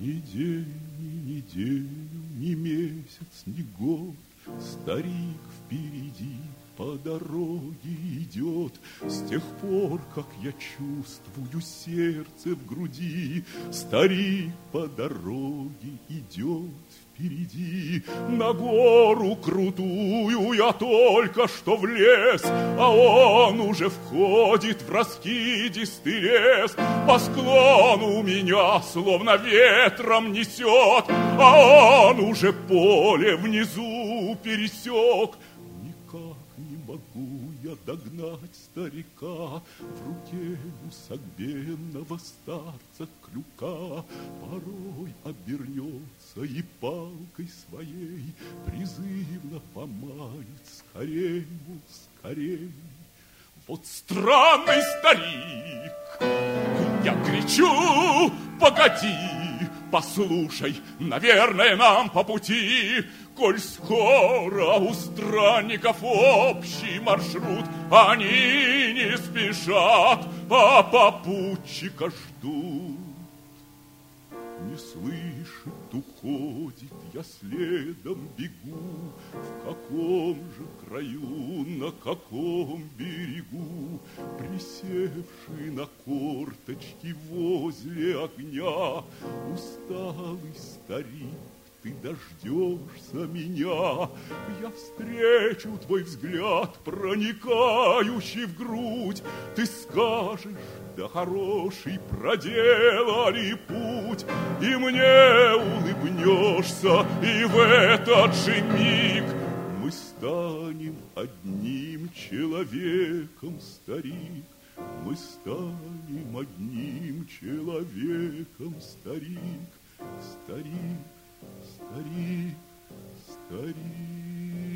Ни день, ни неделю, ни месяц, ни год старик впереди по дороге идет. С тех пор, как я чувствую сердце в груди, старик по дороге идет впереди. На гору крутую я только что влез, а он уже входит в раскидистый лес. По склону меня словно ветром несет, а он уже поле внизу пересек. Никак не могу я догнать старика, в руке у согбенного старца клюка. Порой обернется и палкой своей призывно поманит: скорей, мол, скорей. Вот странный старик, я кричу: погоди, послушай, наверное, нам по пути. Коль скоро у странников общий маршрут, они не спешат, а попутчика ждут. Не слышит, уходит, я следом бегу. В каком же краю, на каком берегу, присевший на корточки возле огня, усталый старик, ты дождешься меня. Я встречу твой взгляд, проникающий в грудь. Ты скажешь: да хороший проделали путь. И мне улыбнешься, и в этот же миг мы станем одним человеком, старик. Мы станем одним человеком, старик, старик, старик, старик.